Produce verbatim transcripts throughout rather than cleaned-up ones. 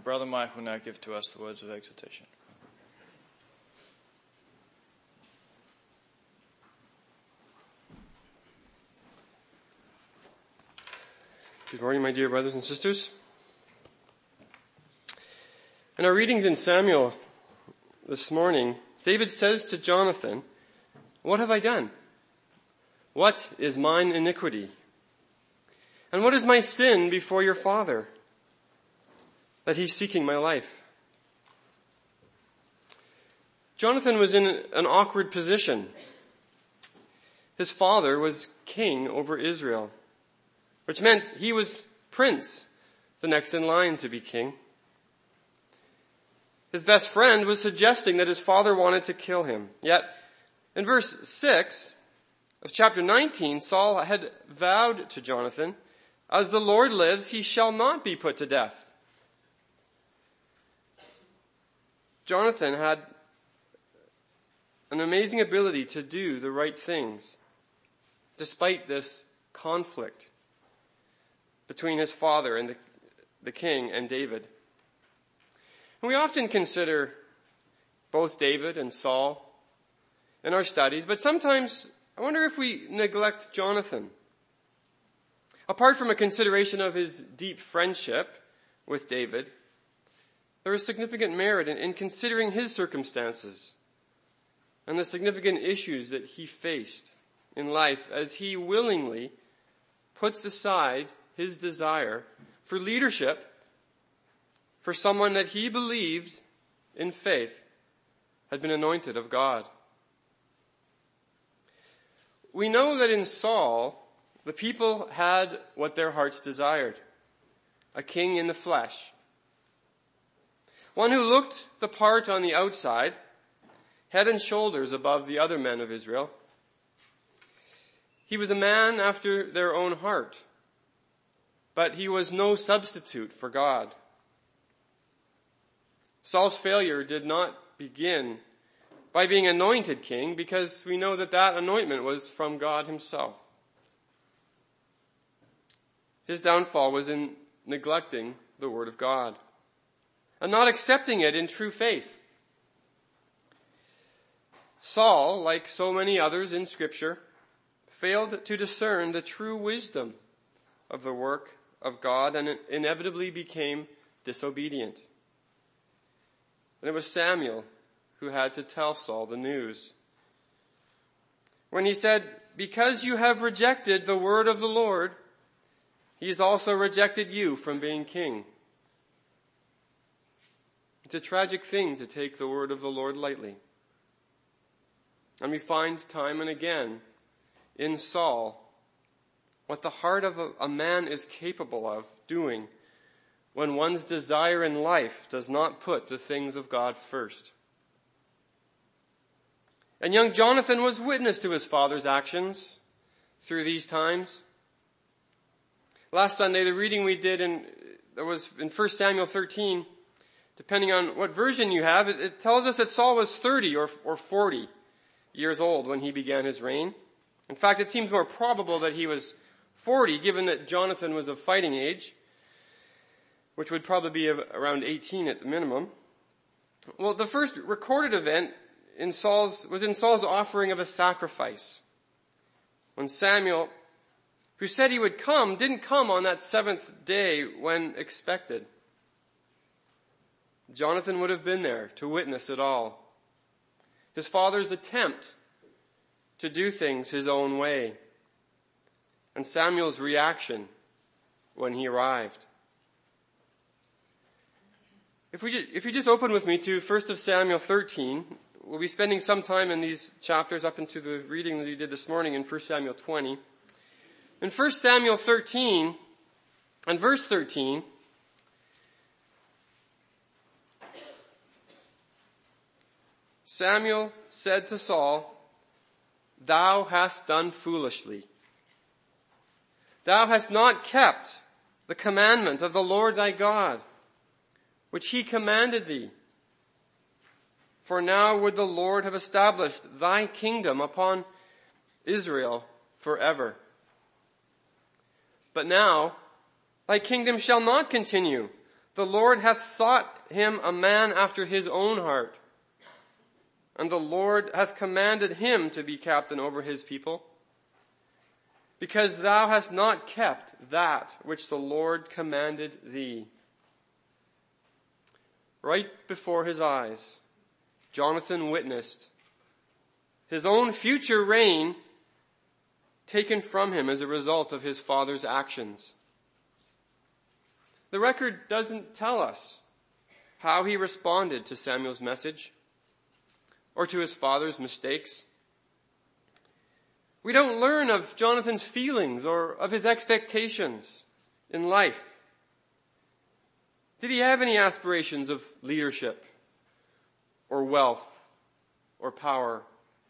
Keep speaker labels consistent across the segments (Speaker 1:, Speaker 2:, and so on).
Speaker 1: Brother Mike will now give to us the words of exhortation.
Speaker 2: Good morning, my dear brothers and sisters. In our readings in Samuel this morning, David says to Jonathan, "What have I done? What is mine iniquity? And what is my sin before your father, that he's seeking my life?" Jonathan was in an awkward position. His father was king over Israel, which meant he was prince, the next in line to be king. His best friend was suggesting that his father wanted to kill him. Yet, in verse six of chapter nineteen, Saul had vowed to Jonathan, "As the Lord lives, he shall not be put to death." Jonathan had an amazing ability to do the right things, despite this conflict between his father and the, the king and David. And we often consider both David and Saul in our studies, but sometimes I wonder if we neglect Jonathan. Apart from a consideration of his deep friendship with David, there is significant merit in, in considering his circumstances and the significant issues that he faced in life as he willingly puts aside his desire for leadership for someone that he believed in faith had been anointed of God. We know that in Saul, the people had what their hearts desired, a king in the flesh. One who looked the part on the outside, head and shoulders above the other men of Israel. He was a man after their own heart, but he was no substitute for God. Saul's failure did not begin by being anointed king, because we know that that anointment was from God himself. His downfall was in neglecting the word of God and not accepting it in true faith. Saul, like so many others in Scripture, failed to discern the true wisdom of the work of God and inevitably became disobedient. And it was Samuel who had to tell Saul the news. When he said, "Because you have rejected the word of the Lord, he has also rejected you from being king." It's a tragic thing to take the word of the Lord lightly. And we find time and again in Saul what the heart of a, a man is capable of doing when one's desire in life does not put the things of God first. And young Jonathan was witness to his father's actions through these times. Last Sunday, the reading we did in, that was in First Samuel thirteen, depending on what version you have, it, it tells us that Saul was thirty or, or forty years old when he began his reign. In fact, it seems more probable that he was forty, given that Jonathan was of fighting age, which would probably be around eighteen at the minimum. Well, the first recorded event in Saul's, was in Saul's offering of a sacrifice, when Samuel, who said he would come, didn't come on that seventh day when expected. Jonathan would have been there to witness it all. His father's attempt to do things his own way, and Samuel's reaction when he arrived. If we just, if you just open with me to First Samuel thirteen, we'll be spending some time in these chapters up into the reading that we did this morning in First Samuel twenty. In First Samuel thirteen and verse thirteen, Samuel said to Saul, "Thou hast done foolishly. Thou hast not kept the commandment of the Lord thy God, which he commanded thee. For now would the Lord have established thy kingdom upon Israel forever. But now thy kingdom shall not continue. The Lord hath sought him a man after his own heart. And the Lord hath commanded him to be captain over his people. Because thou hast not kept that which the Lord commanded thee. Right before his eyes, Jonathan witnessed his own future reign taken from him as a result of his father's actions. The record doesn't tell us how he responded to Samuel's message or to his father's mistakes. We don't learn of Jonathan's feelings or of his expectations in life. Did he have any aspirations of leadership or wealth or power?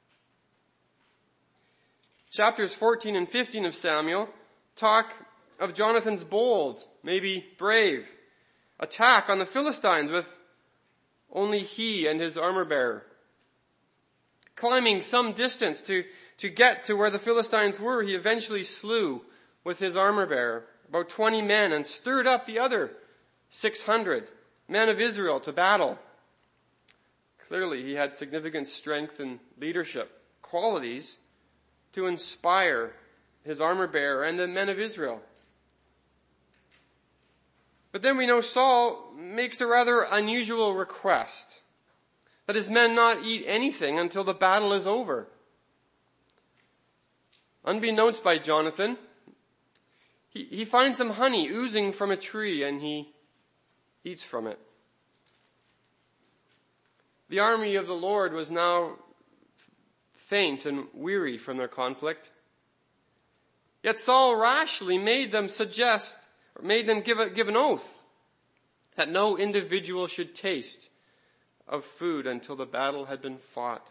Speaker 2: Chapters fourteen and fifteen of Samuel talk of Jonathan's bold, maybe brave, attack on the Philistines with only he and his armor bearer. Climbing some distance to, to get to where the Philistines were, he eventually slew with his armor bearer about twenty men and stirred up the other six hundred men of Israel to battle. Clearly, he had significant strength and leadership qualities to inspire his armor bearer and the men of Israel. But then we know Saul makes a rather unusual request, that his men not eat anything until the battle is over. Unbeknownst by Jonathan, he, he finds some honey oozing from a tree and he eats from it. The army of the Lord was now faint and weary from their conflict. Yet Saul rashly made them suggest, or made them give, a, give an oath that no individual should taste of food until the battle had been fought.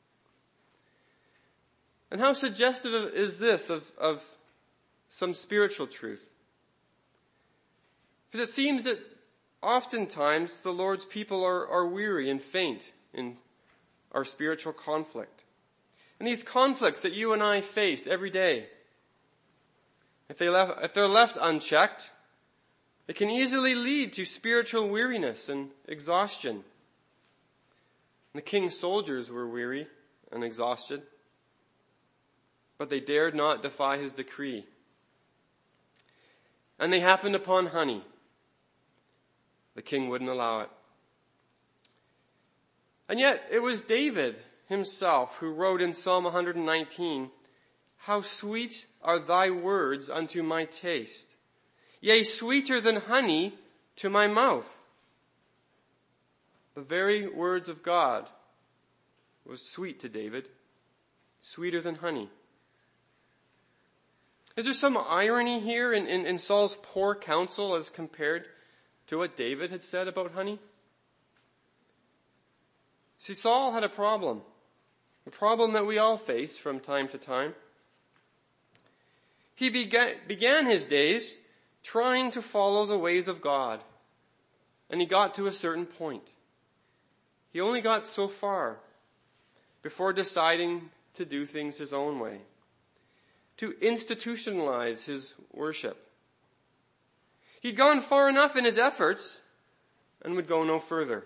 Speaker 2: And how suggestive is this of, of some spiritual truth? Because it seems that oftentimes the Lord's people are, are weary and faint in our spiritual conflict. And these conflicts that you and I face every day, if they left, if they're left unchecked, it can easily lead to spiritual weariness and exhaustion. The king's soldiers were weary and exhausted, but they dared not defy his decree. And they happened upon honey. The king wouldn't allow it. And yet it was David himself who wrote in Psalm one nineteen, "How sweet are thy words unto my taste, yea, sweeter than honey to my mouth." The very words of God was sweet to David, sweeter than honey. Is there some irony here in, in, in Saul's poor counsel as compared to what David had said about honey? See, Saul had a problem, a problem that we all face from time to time. He began, began his days trying to follow the ways of God, and he got to a certain point. He only got so far before deciding to do things his own way, to institutionalize his worship. He'd gone far enough in his efforts and would go no further.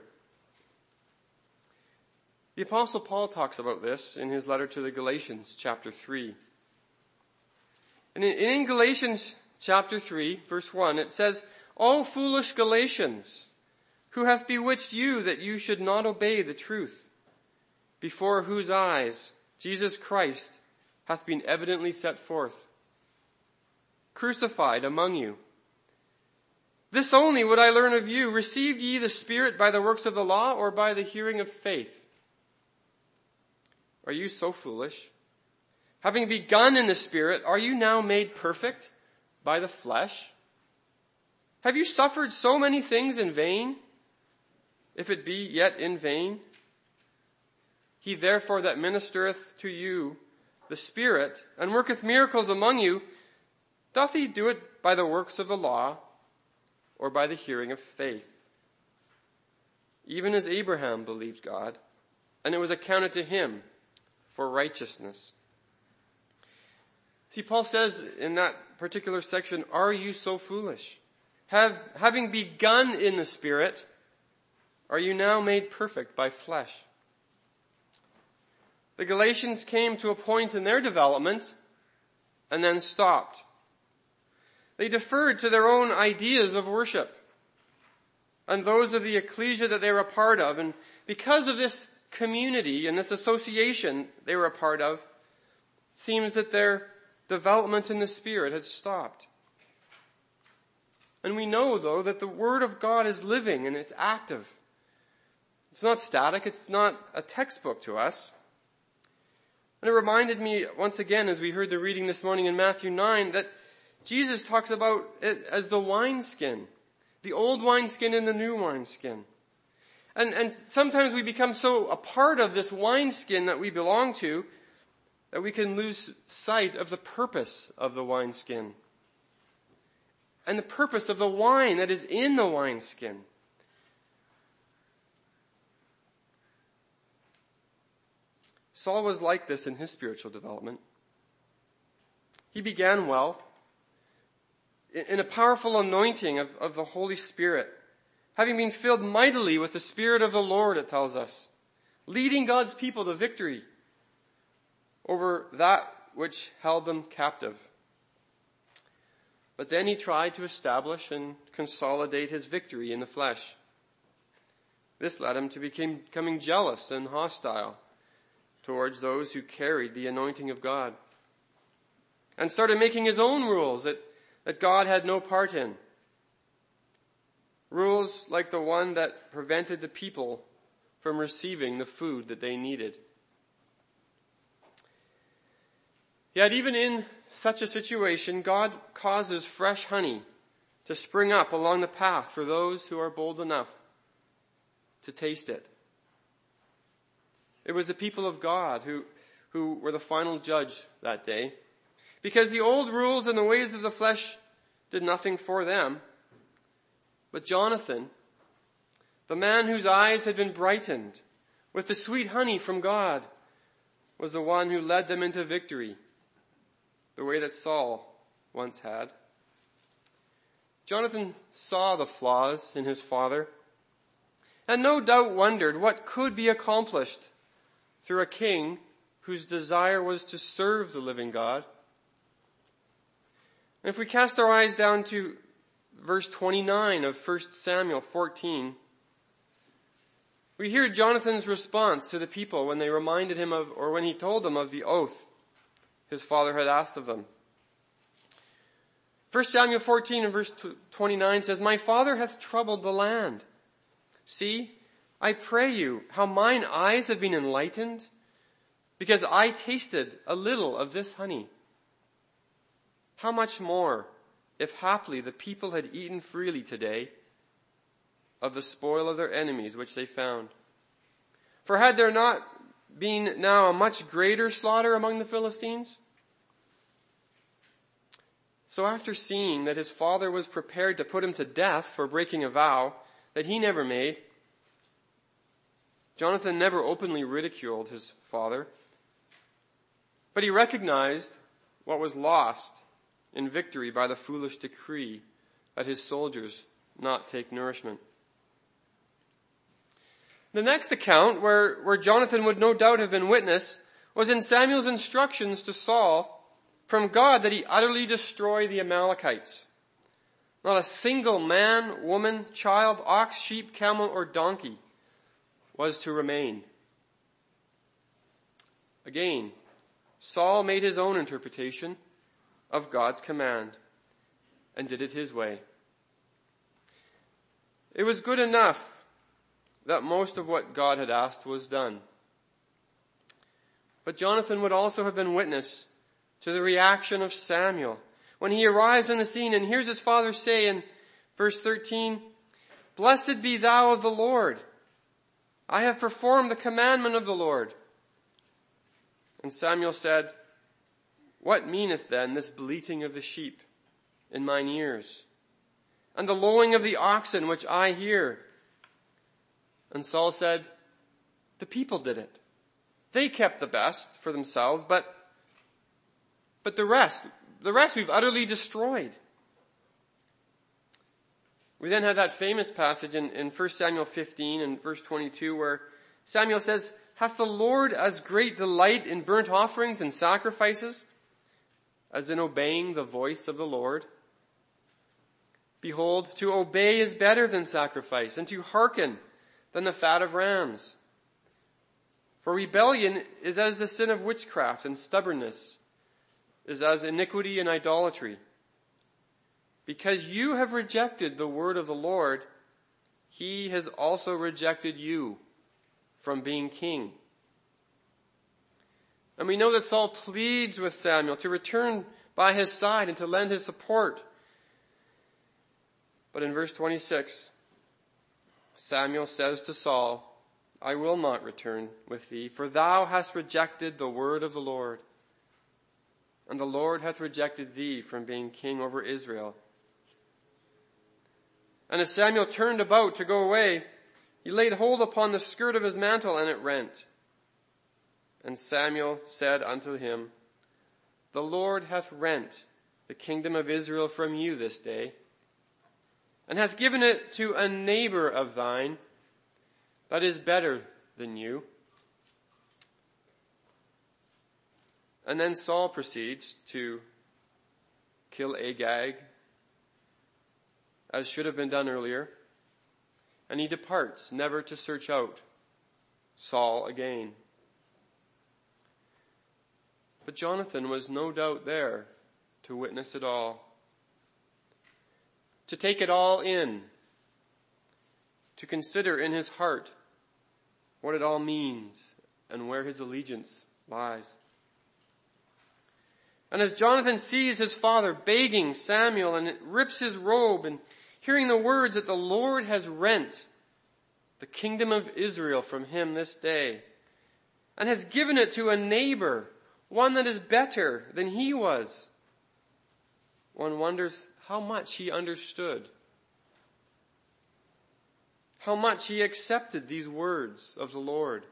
Speaker 2: The Apostle Paul talks about this in his letter to the Galatians, chapter three. And in, in Galatians chapter three, verse one, it says, "O foolish Galatians, who hath bewitched you that you should not obey the truth, before whose eyes Jesus Christ hath been evidently set forth, crucified among you. This only would I learn of you, received ye the Spirit by the works of the law, or by the hearing of faith? Are you so foolish? Having begun in the Spirit, are you now made perfect by the flesh? Have you suffered so many things in vain, if it be yet in vain? He therefore that ministereth to you the Spirit, and worketh miracles among you, doth he do it by the works of the law, or by the hearing of faith? Even as Abraham believed God, and it was accounted to him for righteousness." See, Paul says in that particular section, are you so foolish? have, having begun in the Spirit, are you now made perfect by flesh? The Galatians came to a point in their development and then stopped. They deferred to their own ideas of worship and those of the ecclesia that they were a part of. And because of this community and this association they were a part of, it seems that their development in the Spirit had stopped. And we know, though, that the Word of God is living and it's active. It's not static. It's not a textbook to us. And it reminded me once again, as we heard the reading this morning in Matthew nine, that Jesus talks about it as the wineskin, the old wineskin and the new wineskin. And, and sometimes we become so a part of this wineskin that we belong to that we can lose sight of the purpose of the wineskin and the purpose of the wine that is in the wineskin. Saul was like this in his spiritual development. He began well, in a powerful anointing of, of the Holy Spirit, having been filled mightily with the Spirit of the Lord, it tells us, leading God's people to victory over that which held them captive. But then he tried to establish and consolidate his victory in the flesh. This led him to becoming jealous and hostile towards those who carried the anointing of God, and started making his own rules that, that God had no part in. Rules like the one that prevented the people from receiving the food that they needed. Yet even in such a situation, God causes fresh honey to spring up along the path for those who are bold enough to taste it. It was the people of God who, who were the final judge that day, because the old rules and the ways of the flesh did nothing for them. But Jonathan, the man whose eyes had been brightened with the sweet honey from God, was the one who led them into victory, the way that Saul once had. Jonathan saw the flaws in his father and no doubt wondered what could be accomplished through a king whose desire was to serve the living God. And if we cast our eyes down to verse twenty-nine of First Samuel fourteen, we hear Jonathan's response to the people when they reminded him of, or when he told them of the oath his father had asked of them. First Samuel fourteen and verse twenty-nine says, "My father hath troubled the land. See, I pray you, how mine eyes have been enlightened, because I tasted a little of this honey. How much more, if haply the people had eaten freely today of the spoil of their enemies which they found. For had there not been now a much greater slaughter among the Philistines?" So after seeing that his father was prepared to put him to death for breaking a vow that he never made, Jonathan never openly ridiculed his father, but he recognized what was lost in victory by the foolish decree that his soldiers not take nourishment. The next account where, where Jonathan would no doubt have been witness was in Samuel's instructions to Saul from God that he utterly destroy the Amalekites. Not a single man, woman, child, ox, sheep, camel, or donkey was to remain. Again, Saul made his own interpretation of God's command and did it his way. It was good enough that most of what God had asked was done. But Jonathan would also have been witness to the reaction of Samuel when he arrives on the scene and hears his father say in verse thirteen, "Blessed be thou of the Lord. I have performed the commandment of the Lord." And Samuel said, "What meaneth then this bleating of the sheep in mine ears, and the lowing of the oxen which I hear?" And Saul said, "The people did it. They kept the best for themselves, but, but the rest, the rest we've utterly destroyed." We then have that famous passage in, in First Samuel fifteen and verse twenty-two where Samuel says, "Hath the Lord as great delight in burnt offerings and sacrifices as in obeying the voice of the Lord? Behold, to obey is better than sacrifice, and to hearken than the fat of rams. For rebellion is as the sin of witchcraft, and stubbornness is as iniquity and idolatry. Because you have rejected the word of the Lord, he has also rejected you from being king." And we know that Saul pleads with Samuel to return by his side and to lend his support. But in verse twenty-six, Samuel says to Saul, "I will not return with thee, for thou hast rejected the word of the Lord, and the Lord hath rejected thee from being king over Israel." And as Samuel turned about to go away, he laid hold upon the skirt of his mantle, and it rent. And Samuel said unto him, "The Lord hath rent the kingdom of Israel from you this day, and hath given it to a neighbor of thine that is better than you." And then Saul proceeds to kill Agag, as should have been done earlier, and he departs, never to search out Saul again. But Jonathan was no doubt there to witness it all, to take it all in, to consider in his heart what it all means and where his allegiance lies. And as Jonathan sees his father begging Samuel and rips his robe and hearing the words that the Lord has rent the kingdom of Israel from him this day and has given it to a neighbor, one that is better than he was, one wonders how much he understood, how much he accepted these words of the Lord.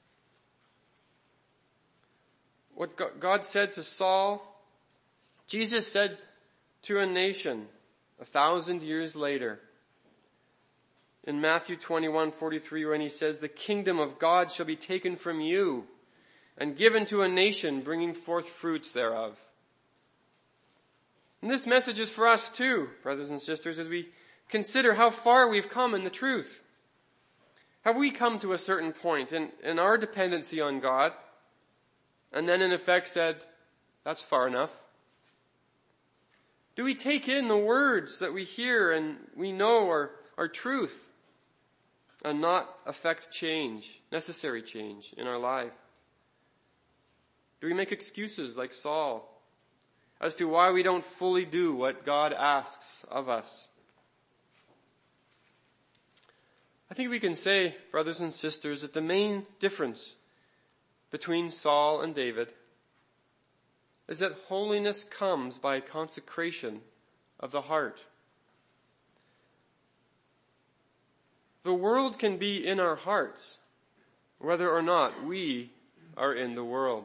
Speaker 2: What God said to Saul, Jesus said to a nation a thousand years later. In Matthew twenty-one forty-three, when he says, "The kingdom of God shall be taken from you and given to a nation bringing forth fruits thereof." And this message is for us too, brothers and sisters, as we consider how far we've come in the truth. Have we come to a certain point in, in our dependency on God and then in effect said, "That's far enough"? Do we take in the words that we hear and we know are, are truth and not affect change, necessary change in our life? Do we make excuses like Saul as to why we don't fully do what God asks of us? I think we can say, brothers and sisters, that the main difference between Saul and David is that holiness comes by consecration of the heart. The world can be in our hearts, whether or not we are in the world.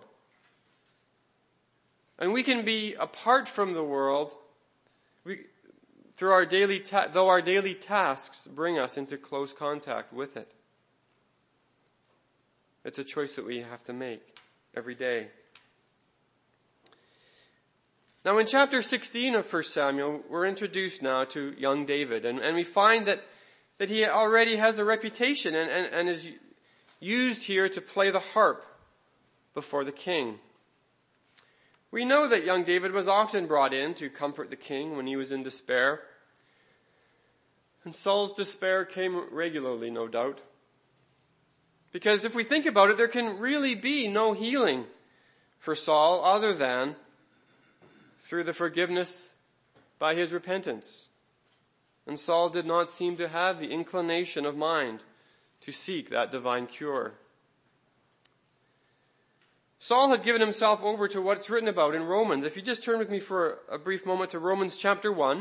Speaker 2: And we can be apart from the world we, through our daily ta- though our daily tasks bring us into close contact with it. It's a choice that we have to make every day. Now in chapter sixteen of First Samuel, we're introduced now to young David, and, and we find that, that he already has a reputation and, and, and is used here to play the harp before the king. We know that young David was often brought in to comfort the king when he was in despair. And Saul's despair came regularly, no doubt. Because if we think about it, there can really be no healing for Saul other than through the forgiveness by his repentance. And Saul did not seem to have the inclination of mind to seek that divine cure. Saul had given himself over to what's written about in Romans. If you just turn with me for a brief moment to Romans chapter one.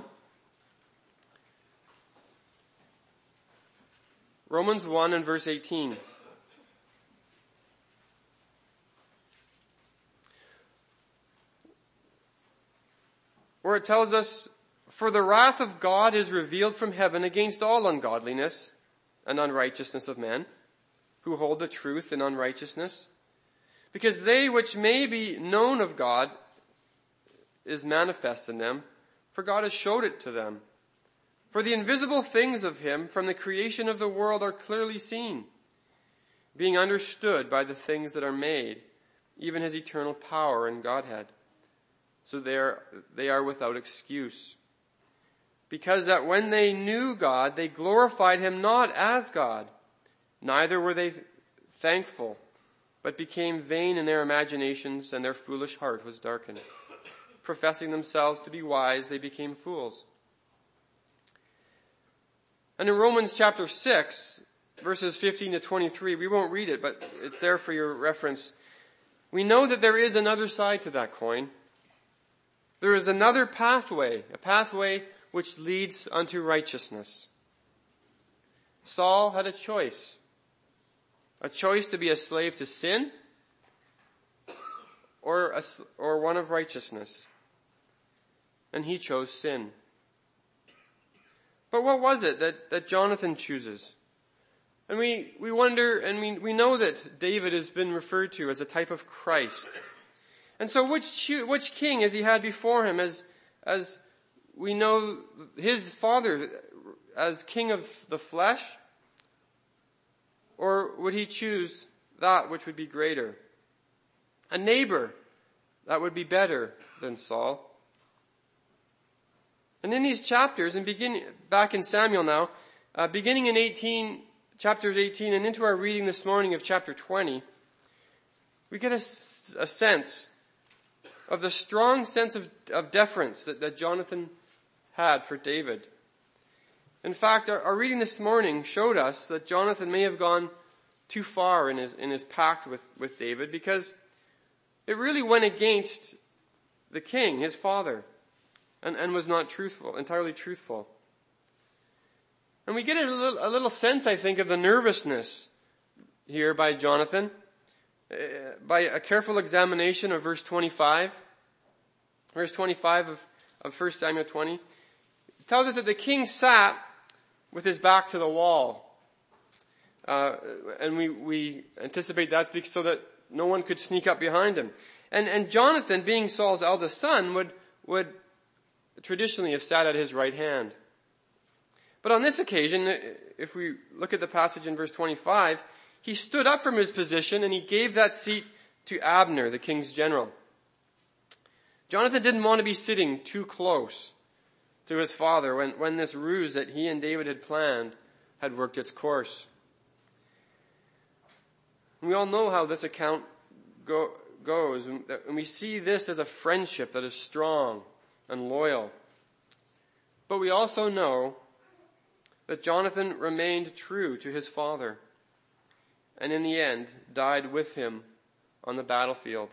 Speaker 2: Romans one and verse eighteen. Where it tells us For the wrath of God is revealed from heaven against all ungodliness and unrighteousness of men, who hold the truth in unrighteousness. Because they which may be known of God is manifest in them, for God has showed it to them. For the invisible things of him from the creation of the world are clearly seen, being understood by the things that are made, even his eternal power and Godhead. So they are, they are without excuse. Because that when they knew God, they glorified him not as God, neither were they thankful, but became vain in their imaginations, and their foolish heart was darkened. Professing themselves to be wise, they became fools. And in Romans chapter six, verses fifteen to twenty-three, we won't read it, but it's there for your reference. We know that there is another side to that coin. There is another pathway, a pathway which leads unto righteousness. Saul had a choice. A choice to be a slave to sin or, a, or one of righteousness. And he chose sin. But what was it that, that Jonathan chooses? And we, we wonder, and we, we know that David has been referred to as a type of Christ. And so which, which king has he had before him as, as we know his father as king of the flesh? Or would he choose that which would be greater? A neighbor that would be better than Saul. And in these chapters, and beginning back in Samuel now, uh, beginning in eighteen, chapters eighteen, and into our reading this morning of chapter twenty, we get a, a sense of the strong sense of, of deference that, that Jonathan had for David. In fact, our, our reading this morning showed us that Jonathan may have gone too far in his, in his pact with, with David, because it really went against the king, his father, and, and was not truthful, entirely truthful. And we get a little, a little sense, I think, of the nervousness here by Jonathan, uh, by a careful examination of verse twenty-five. Verse twenty-five of, of First Samuel twenty. It tells us that the king sat with his back to the wall. Uh, and we, we anticipate that's because so that no one could sneak up behind him. And, and Jonathan, being Saul's eldest son, would, would traditionally have sat at his right hand. But on this occasion, if we look at the passage in verse twenty-five, he stood up from his position and he gave that seat to Abner, the king's general. Jonathan didn't want to be sitting too close to his father when, when this ruse that he and David had planned had worked its course. And we all know how this account go, goes, and we see this as a friendship that is strong and loyal. But we also know that Jonathan remained true to his father, and in the end died with him on the battlefield.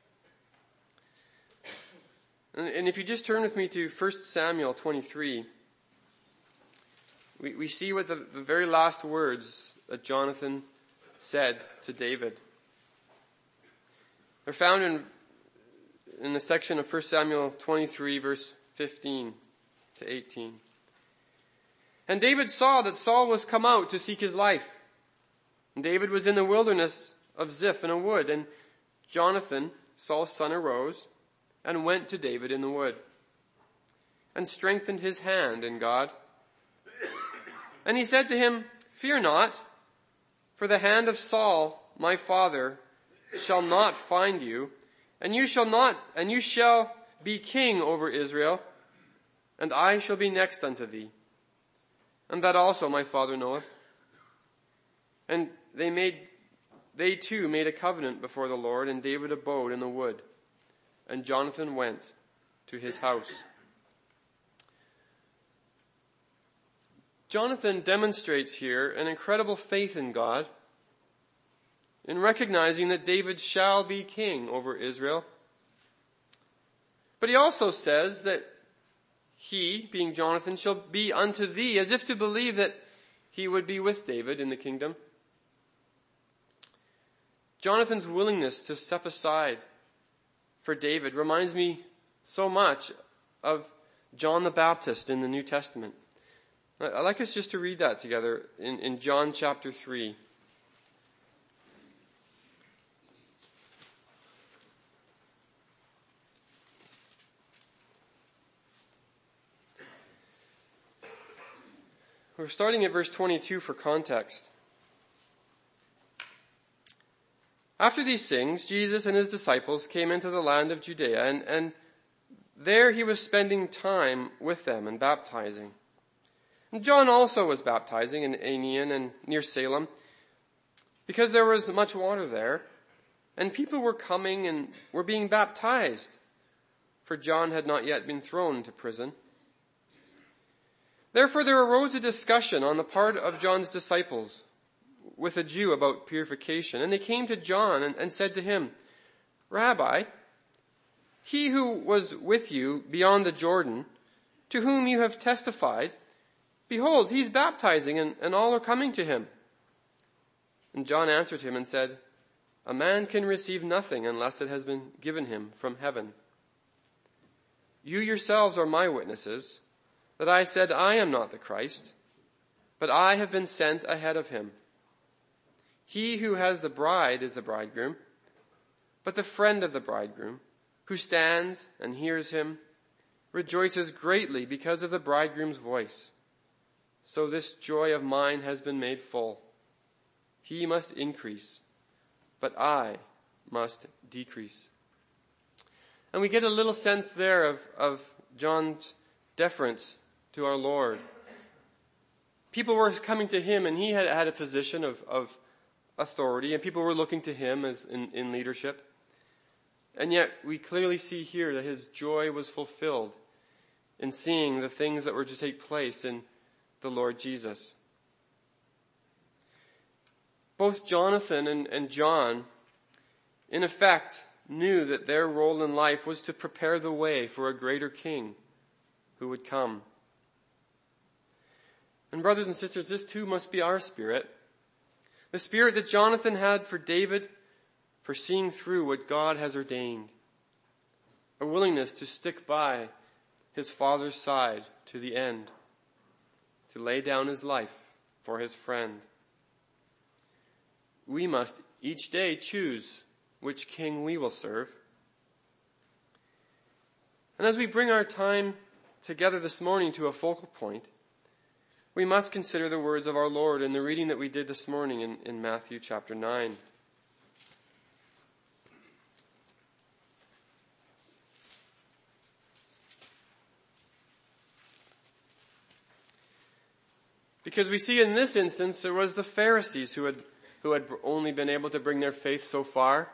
Speaker 2: And, and if you just turn with me to First Samuel twenty-three, we, we see what the, the very last words that Jonathan said to David. They're found in, in the section of First Samuel twenty-three, verse fifteen to eighteen. And David saw that Saul was come out to seek his life. And David was in the wilderness of Ziph in a wood. And Jonathan, Saul's son, arose and went to David in the wood and strengthened his hand in God. And he said to him, "Fear not, for the hand of Saul, my father, shall not find you, and you shall not, and you shall be king over Israel, and I shall be next unto thee. And that also my father knoweth." And they made, they too made a covenant before the Lord, and David abode in the wood, and Jonathan went to his house. Jonathan demonstrates here an incredible faith in God, in recognizing that David shall be king over Israel. But he also says that he, being Jonathan, shall be unto thee, as if to believe that he would be with David in the kingdom. Jonathan's willingness to step aside for David reminds me so much of John the Baptist in the New Testament. I'd like us just to read that together in, in John chapter three. We're starting at verse twenty-two for context. After these things, Jesus and his disciples came into the land of Judea, and, and there he was spending time with them and baptizing. And John also was baptizing in Aenon and near Salem, because there was much water there, and people were coming and were being baptized, for John had not yet been thrown into prison. Therefore there arose a discussion on the part of John's disciples with a Jew about purification. And they came to John and, and said to him, Rabbi, he who was with you beyond the Jordan, to whom you have testified, behold, he's baptizing and, and all are coming to him. And John answered him and said, a man can receive nothing unless it has been given him from heaven. You yourselves are my witnesses, that I said I am not the Christ, but I have been sent ahead of him. He who has the bride is the bridegroom, but the friend of the bridegroom, who stands and hears him, rejoices greatly because of the bridegroom's voice. So this joy of mine has been made full. He must increase, but I must decrease. And we get a little sense there of, of John's deference to our Lord. People were coming to him, and he had had a position of, of authority, and people were looking to him as in, in leadership. And yet we clearly see here that his joy was fulfilled in seeing the things that were to take place in the Lord Jesus. Both Jonathan and, and John, in effect, knew that their role in life was to prepare the way for a greater king who would come. And brothers and sisters, this too must be our spirit. The spirit that Jonathan had for David, for seeing through what God has ordained. A willingness to stick by his father's side to the end. To lay down his life for his friend. We must each day choose which king we will serve. And as we bring our time together this morning to a focal point, we must consider the words of our Lord in the reading that we did this morning in, in Matthew chapter nine. Because we see in this instance it was the Pharisees who had, who had only been able to bring their faith so far.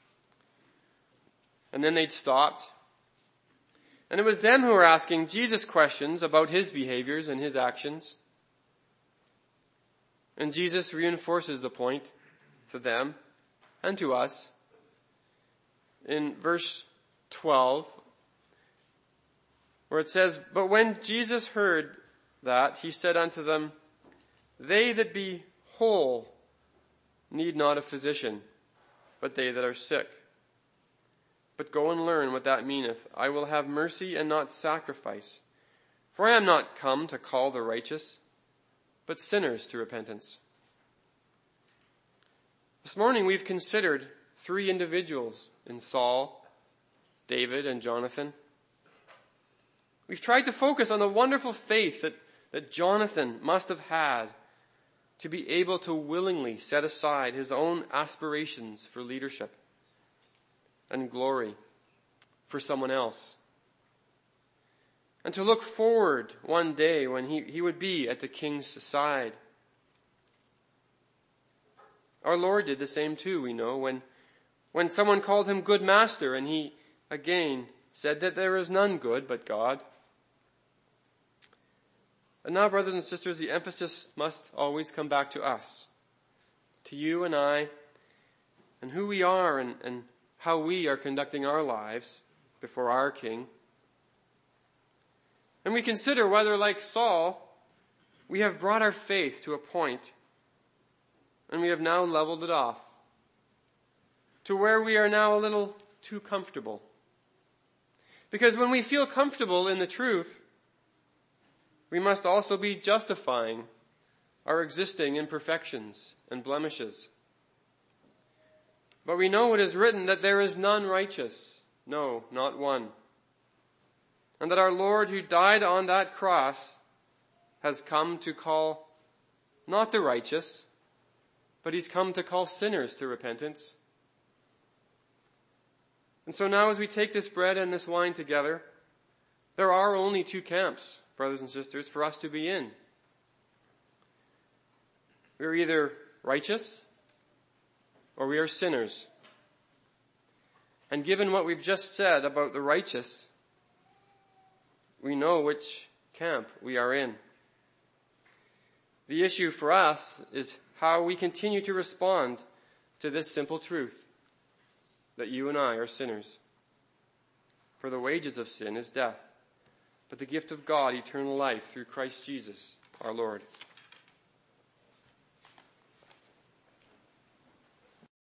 Speaker 2: And then they'd stopped. And it was them who were asking Jesus questions about his behaviors and his actions. And Jesus reinforces the point to them and to us in verse twelve, where it says, but when Jesus heard that, he said unto them, they that be whole need not a physician, but they that are sick. But go and learn what that meaneth. I will have mercy and not sacrifice. For I am not come to call the righteous, but sinners to repentance. This morning we've considered three individuals in Saul, David, and Jonathan. We've tried to focus on the wonderful faith that, that Jonathan must have had to be able to willingly set aside his own aspirations for leadership and glory for someone else. And to look forward one day when he, he would be at the king's side. Our Lord did the same too, we know, when, when someone called him good master, and he again said that there is none good but God. And now, brothers and sisters, the emphasis must always come back to us, to you and I, and who we are and, and how we are conducting our lives before our King. And we consider whether, like Saul, we have brought our faith to a point and we have now leveled it off to where we are now a little too comfortable. Because when we feel comfortable in the truth, we must also be justifying our existing imperfections and blemishes. But we know it is written that there is none righteous, no, not one. And that our Lord who died on that cross has come to call not the righteous, but he's come to call sinners to repentance. And so now as we take this bread and this wine together, there are only two camps, brothers and sisters, for us to be in. We are either righteous or we are sinners. And given what we've just said about the righteous, we know which camp we are in. The issue for us is how we continue to respond to this simple truth, that you and I are sinners. For the wages of sin is death, but the gift of God, eternal life through Christ Jesus our Lord.